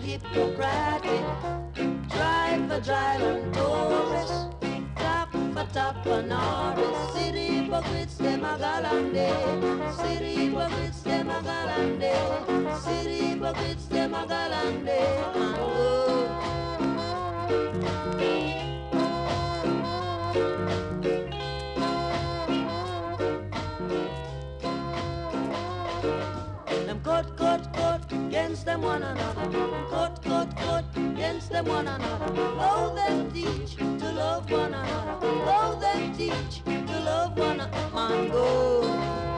Hippocratic, drive for drive and tourists, tap for tap and artists, city hypocrites, them a galande, city hypocrites, them a galande, city hypocrites, them a galande, and go. Cut against them one another. Cut against them one another. Oh, them teach to love one another. Oh, them teach to love one another. Man, go.